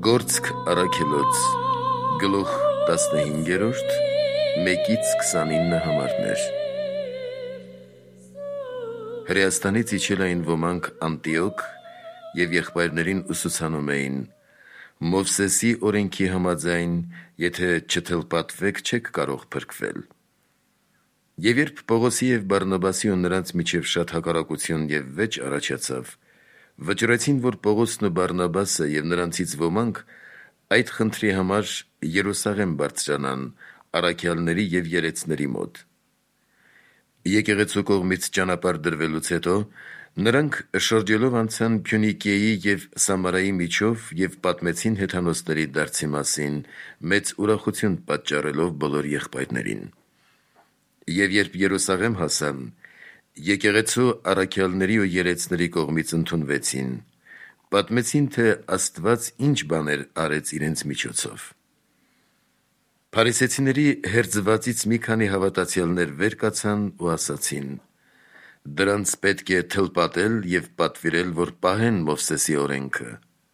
Գործք առաքելոց գլուխ 15-րդ 1-29 համարներ։ Հրեաստանից իջել էին ոմանք Անտիոք և եղբայրներին ուսուցանում էին. Մովսեսի օրենքի համաձայն, եթե չթլպատվեք, չեք կարող փրկվել։ Եվ երբ Պողոսի և Բարնաբասի ու նրանց միջև շատ հակառակություն և վեճ առաջացավ, վճռեցին, որ Պողոսն ու Բարնաբասը և նրանցից ոմանք այդ խնդրի համար Երուսաղեմ բարձրանան առաքյալների և երեցների մոտ։ Եկեղեցու կողմից ճանապարհ դրվելուց հետո նրանք շրջելով անցան Փյունիկիայի և Սամարայի միջով և պատմեցին հեթանոսների դարձի մասին, մեծ ուրախություն պատճառելով բոլոր եղբայրներին։ Եվ երբ Երուսաղեմ հասան, եկեղեցու առաքյալների ու երեցների կողմից ընդունվեցին, պատմեցին, թե Աստված ինչ բաներ արեց իրենց միջոցով։ Փարիսեցիների հերձվածից մի քանի հավատացյալներ վեր կացան ու ասացին. «Դրանց պետք է թլպատել և պատվիրել, որ պահեն Մովսեսի օրենքը»։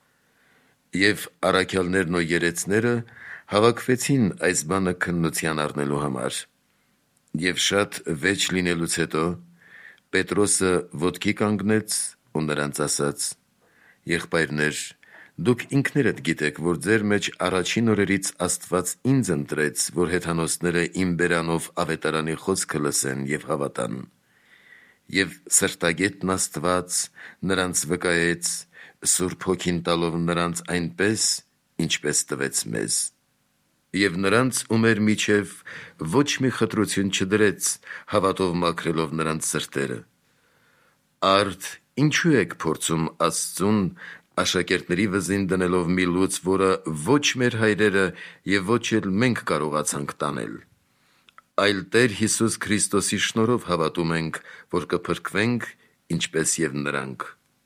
Եվ առաքյալներն ու երեցները հավաքվեցին այս բանը քննության առնելու համար։ Եվ շատ վեճ լինելուց հետո Պետրոսը ոտքի կանգնեց ու նրանց ասաց. «Եղբայրներ, դուք ինքներդ գիտեք, որ ձեր մեջ առաջին օրերից Աստված ինձ ընտրեց, որ հեթանոսները իմ բերանով ավետարանի խոսքը լսեն և հավատան։ Եվ սրտագետն Աստված նրանց վկայեց, Սուրբ Հոգին տալով նրանց այնպես, ինչպես տվեց մեզ։ Եվ նրանց ու մեր միջև ոչ մի խտրություն չդրեց, հավատով մաքրելով նրանց սրտերը։ Արդ ինչու եք փորձում Աստծուն, աշակերտների վզին դնելով մի լուծ, որը ոչ մեր հայրերը և ոչ էլ մենք կարողացանք տանել։ Այլ Տեր Հիսուս Քրիստոսի շնորհով հավատում ենք, որ կփրկվենք, ինչպես և նրանք»։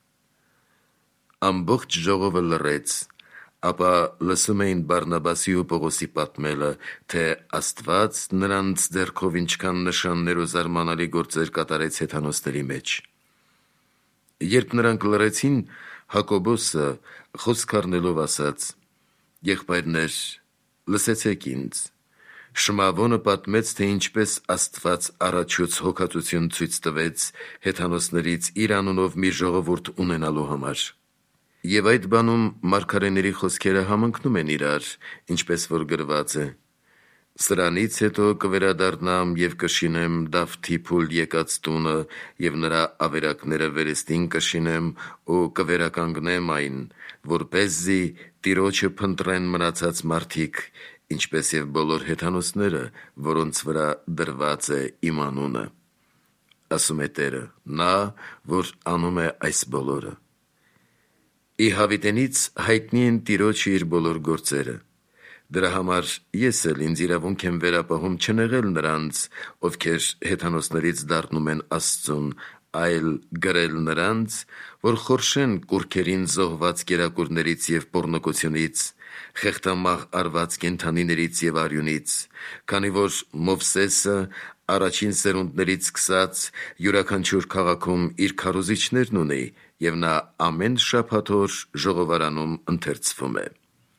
Ամբողջ ժողովը լռեց, ապա լսում էին Բարնաբասի ու Պողոսի պատմելը, թե Աստված նրանց ձեռքով ինչքան նշաններ ու զարմանալի գործեր կատարեց հեթանոսների մեջ։ Երբ նրանք լռեցին, Հակոբոսը խոսք առնելով ասաց. «Եղբայրներ, լսեցեք ինձ. Շմավոնը պատմեց, թե ինչպես Աստված առաջուց հոգածություն ցույց տվեց հեթանոսներից իր անունով մի ժողովուրդ ունենալու համար։ Եվ այդ բանում մարգարեների խոսքերը համընկնում են իրար, ինչպես որ գրված է. «Սրանից հետո կվերադառնամ և կշինեմ Դավթի փուլ եկած տունը և նրա ավերակները վերստին կշինեմ ու կվերականգնեմ այն, որպեսզի Տիրոջը փնտրեն մնացած մարդիկ, ինչպես և բոլոր հեթանոսները, որոնց վրա դրված է իմ անունը», ասում է Տերը, նա, որ անում է այս բոլորը։ Ի հավիտենից հայտնի են Տիրոջը իր բոլոր գործերը։ Դրա համար ես էլ ինձ իրավունք եմ վերապահում չնեղել նրանց, ովքեր հեթանոսներից դառնում են Աստծուն, այլ գրել նրանց, որ խորշեն կուռքերին զոհված կերակուրներից և պոռնկությունից, խեղդամահ արված կենդանիներից և արյունից, քանի որ Մովսեսը առաջին սերունդներից սկսած յուրաքանչյուր քաղաքում իր քարոզիչներն ունի, և նա ամեն շաբաթ օր ժողովարանում ընթերցվում է։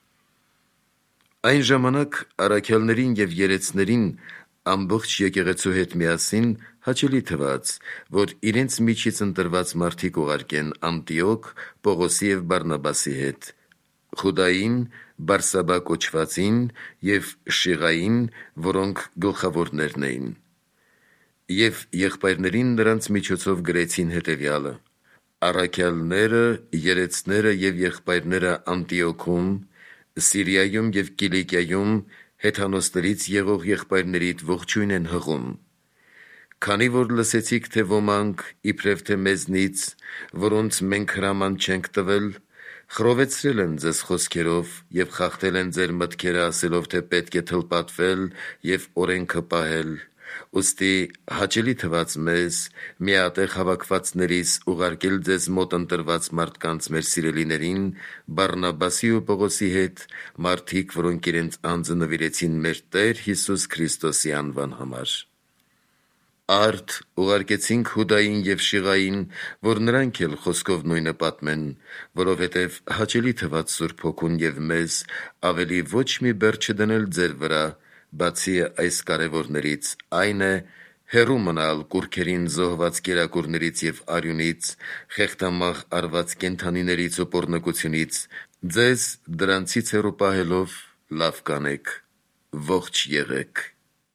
Այն ժամանակ առաքյալներին և երեցներին ամբողջ եկեղեցու հետ միասին հաճելի թվաց, որ իրենց միջից ընտրված մարդիկ ուղարկեն Անտիոք Պողոսի և Բարնաբասի հետ, Խուդային, Բարսաբա կոչվածին և Շիղային, որոնք գլխավորներն էին։ Եվ եղբայրներին նրանց միջոցով գրեցին հետևյալը. «Առաքյալները, երեցները և եղբայրները Անտիոքում, Սիրիայում և Կիլիկիայում հեթանոսներից եղող եղբայրներիդ ողջույն են հղում։ Քանի որ լսեցիք, թե ոմանք, իբրև թե մեզնից, որոնց մենք հրաման չենք տվել, խռովեցրել են ձեզ խոսքերով և խախտել են ձեր մտքերը ասելով, թե պետք է թլպատվել և օրենքը պահել, ուստի հաճելի թվաց մեզ, միատեղ հավաքվածներիս, ուղարկել ձեզ մոտ ընտրված մարդկանց, մեր սիրելիներին, Բարնաբասի ու Պողոսի հետ, մարդիկ, որոնք իրենց անձը նվիրեցին մեր Տեր Հիսուս Քրիստոսի անվան համար։ Արդ ուղարկեցինք Հուդային և Շիղային, որ նրանք էլ խոսքով նույնը պատմեն, որովհետև հաճելի թվաց Սուրբ Հոգուն և մեզ ավելի ոչ մի բեռ չդնել ձեր վրա, բացի այս կարևորներից, այն է, հեռու մնալ կուռքերին զոհված կերակուրներից և արյունից, խեղդամահ արված կենդանիներից ու պոռնկությունից, ձեզ դրանցից հեռու պահելով լավ կանեք, ողջ եղեք։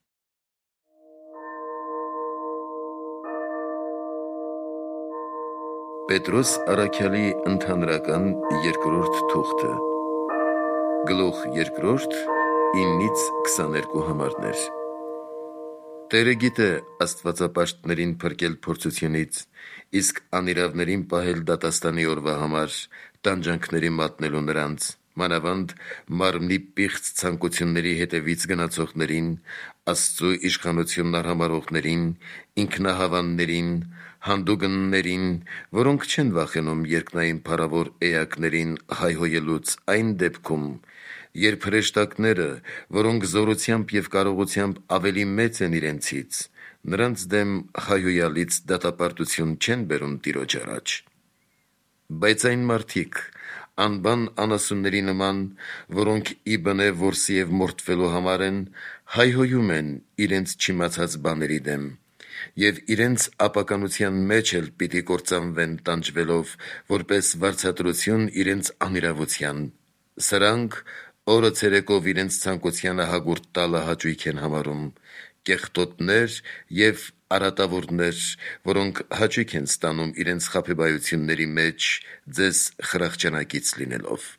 Պետրոս Առաքյալի ընդհանրական երկրորդ թուղթը, գլուխ 2, 9-22 համարներ։ Տերը գիտե աստվածապաշտներին փրկել փորձությունից, իսկ անիրավներին պահել դատաստանի օրվա համար, տանջանքների մատնելու նրանց, մանավանդ մարմնի պիղծ ցանկությունների հետևից գնացողներին, Աստծու իշխանությունն արհամարհողներին, ինքնահավաններին, հանդուգններին, որոնք չեն վախենում երկնային փառավոր էակներին հայհոյելուց այն դեպքում, երբ հրեշտակները, որոնք զորությամբ և կարողությամբ ավելի մեծ են իրենցից, նրանց դեմ հայհոյալից դատապարտություն չեն բերում Տիրոջ առաջ։ Բայց այն մարդիկ, անբան անասունների նման, որոնք ի բնե որսի և մորթվելու համար են, հայհոյում են իրենց չիմացած բաների դեմ, և իրենց ապականության մեջ էլ պիտի կործանվեն տանջվելով, որպես վարձատրություն իրենց անիրավության։ Սրանք օրը ցերեկով իրենց ցանկությանը հագուրդ տալը հաճույք են համարում, կեղտոտներ և արատավորներ, որոնք հաճույք են ստանում իրենց խաբեբայությունների մեջ ձեզ խրախճանակից լինելով։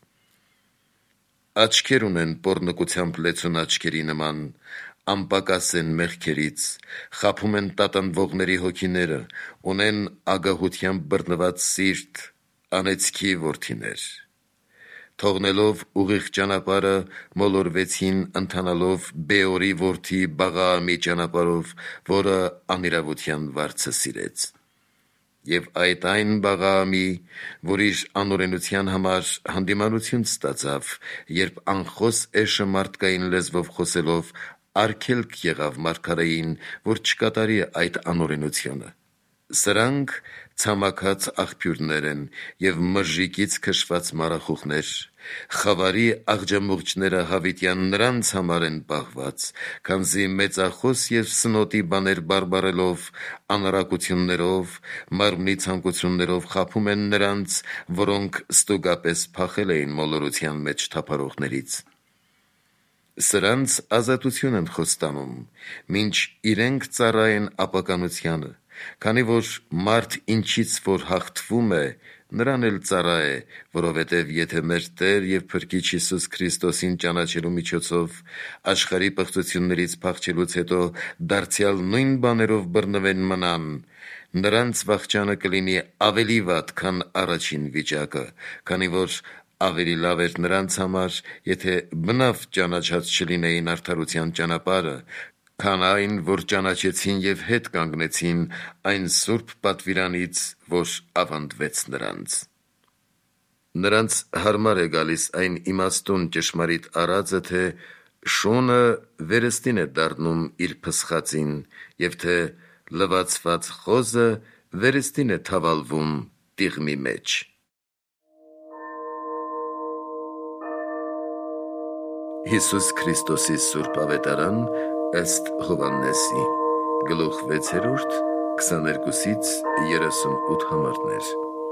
Աչքեր ունեն պոռնկությամբ լեցուն աչքերի նման, անպակաս են մեղքերից, խաբում են տատանվողների հոգիները, ունեն ագահությամբ բռնված սիրտ, անեծքի որդիներ։ Թողնելով ուղիղ ճանապարհը, մոլորվեցին ընթանալով Բեորի որդի Բաղաամի ճանապարհով, որը անիրավության վարձը սիրեց։ Եվ այդ այն Բաղաամի, որ իր անօրենության համար հանդիմանություն ստացավ, երբ անխոս էշը մարդկային լեզվով խոսելով արգելք եղավ մարգարեին, որ չկատարի այդ անօրենությունը։ Սրանք ցամաքած աղբյուրներ են և մրրիկից քշված մառախուղներ, խավարի աղջամուղջները հավիտյան նրանց համար են պահված, քանզի մեծախոս և սնոտի բաներ բարբառելով, անառակություններով, մարմնի ցանկություններով խաբում են նրանց, որոնք ստուգապես փախել էին մոլորության մեջ թափառողներից։ Սրանց ազատություն են խոստանում, մինչ իրենք ծառայեն ապականությանը, քանի որ մարդ ինչից որ հաղթվում է, նրան էլ ծառա է, որովհետև եթե մեր Տեր և Փրկիչ Հիսուս Քրիստոսին ճանաչելու միջոցով աշխարհի պղծություններից փախչելուց հետո դարձյալ նույն բաներով բռնվեն մնան, նրանց վախճանը կլինի ավելի վատ, քան առաջին վիճակը, քանի որ ավելի լավ էր նրանց համար, եթե բնավ ճանաչած չլինեին արդարության ճանապարհը, քան այն, որ ճանաչեցին և հետ կանգնեցին այն սուրբ պատվիրանից, որ ավանդվեց նրանց։ Նրանց հարմար է գալիս այն իմաստուն ճշմարիտ արածը, թե շունը վերստին է դառնում իր փսխածին, և թե լվացված խոզը վերստին է թավալվում տիղմի մեջ։ Հիսուս Քրիստոսի Սուրբ Ավետարան ըստ Հովհաննեսի, գլուխ 6, 22-38 համարներ։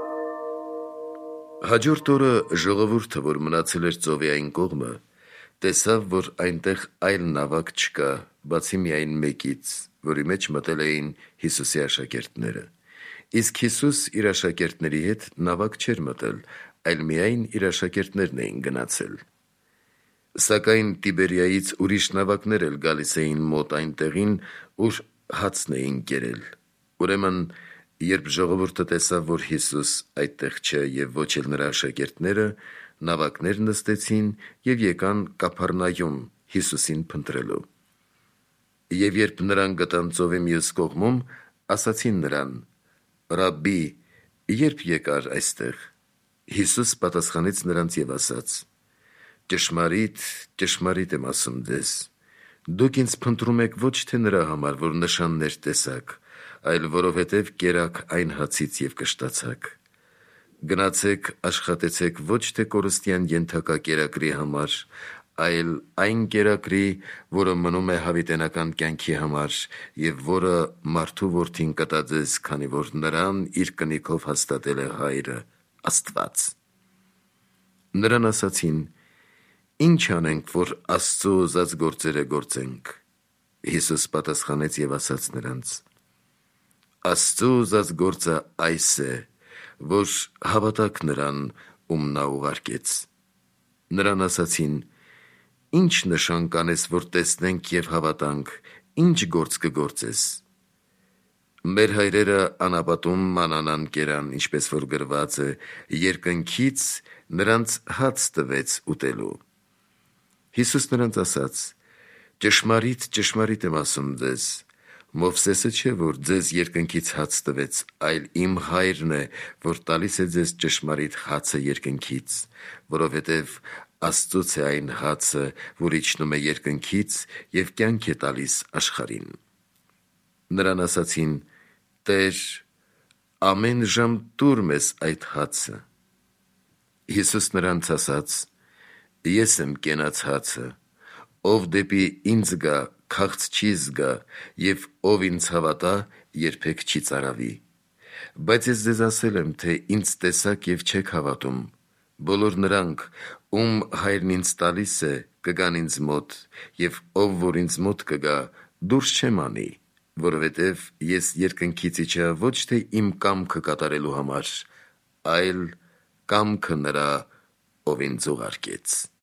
Հաջորդ օրը ժողովուրդը, որ մնացել էր ծովի այն կողմը, տեսավ, որ այնտեղ այլ նավակ չկա, բացի միայն մեկից, որի մեջ մտել էին Հիսուսի աշակերտները, իսկ Հիսուս իր աշակերտների հետ նավակ չէր մտել, այլ միայն իր աշակերտներն էին գնացել։ Սակայն Տիբերիայից ուրիշ նավակներ էլ գալիս էին մոտ այն տեղին, ուր հացն էին կերել։ Ուրեմն, երբ ժողովուրդը տեսավ, որ Հիսուս այդտեղ չէ և ոչ էլ նրա աշակերտները, նավակներ նստեցին և եկան Կափառնայում Հիսուսին փնտրելու։ Եվ երբ նրան գտան ծովի մյուս կողմում, ասացին նրան. «Ռաբբի, ե՞րբ եկար այստեղ»։ Հիսուս պատասխանեց նրանց և ասաց. «Ճշմարիտ, ճշմարիտ եմ ասում ձեզ, Դուք ինձ փնտրում եք ոչ թե նրա համար, որ նշաններ տեսաք, այլ որովհետև կերաք այն հացից և կշտացաք։ Գնացեք աշխատեցեք ոչ թե կորստյան ենթակա կերակրի համար, այլ այն կերակրի, որը մնում է հավիտենական կյանքի համար և որը մարդու որդին կտա ձեզ, քանի որ նրան իր կնիքով հաստատել է Հայրը, Աստված։ Նրան ասացին. «Ինչ անենք, որ Աստծո ուզած գործերը գործենք»։ Հիսուս պատասխանեց և ասաց նրանց. «Աստծո ուզած գործը այս է, որ հավատաք նրան, ում նա ուղարկեց»։ Նրան ասացին. «Ինչ նշան կանես, որ տեսնենք և հավատանք, ինչ գործ կգործես»։ Մեր հայրերը անապատում մանանան կերան, ինչպես որ գրված է, երկնքից նրանց հաց տվեց ուտելու։ Հիսուս նրանց ասաց. «Ճշմարիտ, ճշմարիտ եմ ասում ձեզ, Մովսեսը չէ, որ ձեզ երկնքից հաց տվեց, այլ իմ Հայրն է, որ տալիս է ձեզ ճշմարիտ հացը երկնքից, որովհետև Աստծուց է այն հացը, որ իջնում է երկնքից և կյանք է տալիս աշխարհին»։ Նրան ասացին. «Տեր, ամեն ժամ տուր մեզ այդ հացը»։ Հիսուս նրանց ասաց. «Ես եմ կենաց հացը, ով դեպի ինձ գա, քաղց չի զգա, և ով ինձ հավատա, երբեք չի ծարավի։ Բայց ես ձեզ ասել եմ, թե ինձ տեսաք և չեք հավատում։ Բոլոր նրանք, ում Հայրն ինձ տալիս է, կգան ինձ մոտ, և ով որ ինձ մոտ կգա, դուրս չեմ անի, որովհետև ես երկնքից իջա ոչ թե իմ կամքը կատարելու համար, այլ կամքը նրա, ով ինձ ուղարկեց»։